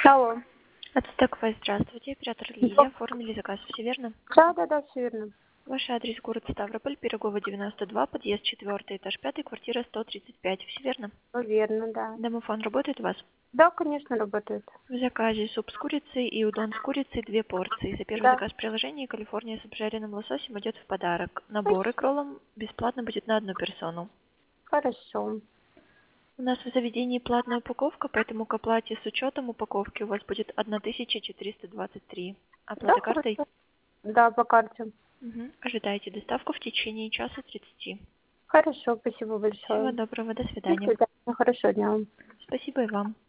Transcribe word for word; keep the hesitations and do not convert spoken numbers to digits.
Алло. Ацтеквест, здравствуйте. Оператор Лилия. Оформили заказ, все верно? Да, да, да, все верно. Ваш адрес город Ставрополь, Пирогова, девяносто два, подъезд четвертый, этаж пятый, квартира сто тридцать пять. Все верно? Все верно, да. Домофон работает у вас? Да, конечно, работает. В заказе суп с курицей и удон с курицей две порции. За первый Да. заказ приложения Калифорния с обжаренным лососем идет в подарок. Ой, Наборы к роллам бесплатно будет на одну персону. хорошо. У нас в заведении платная упаковка, поэтому к оплате с учетом упаковки у вас будет тысяча четыреста двадцать три. Да, Оплата картой? хорошо. Да, по карте. Угу. Ожидайте доставку в течение часа тридцати. Хорошо, спасибо Всего большое. доброго, до До свидания. свидания. Хорошего дня вам. Спасибо и вам.